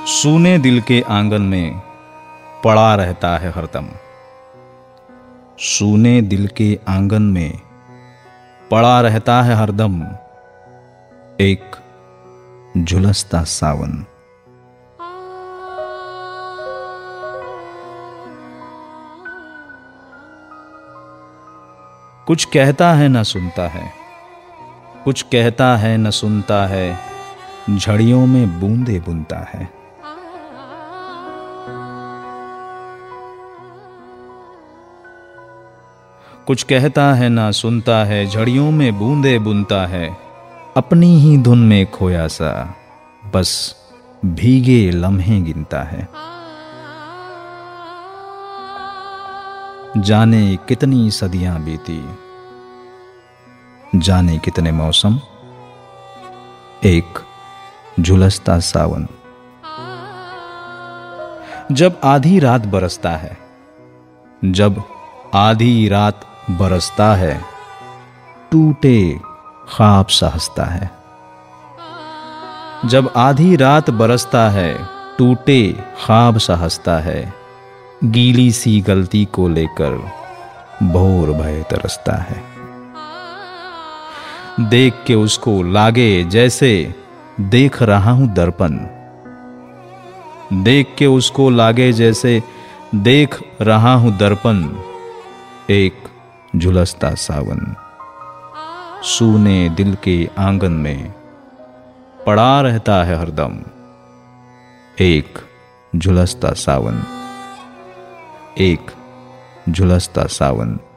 सूने दिल के आंगन में पड़ा रहता है हरदम। सूने दिल के आंगन में पड़ा रहता है हरदम एक झुलसता सावन। कुछ कहता है न सुनता है, कुछ कहता है न सुनता है, झड़ियों में बूंदे बुनता है। कुछ कहता है ना सुनता है, झड़ियों में बूंदे बुनता है। अपनी ही धुन में खोया सा बस भीगे लम्हे गिनता है। जाने कितनी सदियां बीती, जाने कितने मौसम, एक झुलसता सावन। जब आधी रात बरसता है, जब आधी रात बरसता है, टूटे ख्वाब सा हंसता है। जब आधी रात बरसता है, टूटे ख्वाब सा हंसता है। गीली सी गलती को लेकर भोर भय तरसता है। देख के उसको लागे जैसे देख रहा हूं दर्पण। देख के उसको लागे जैसे देख रहा हूं दर्पण एक झुलसता सावन। सूने दिल के आंगन में पड़ा रहता है हरदम एक झुलसता सावन, एक झुलसता सावन।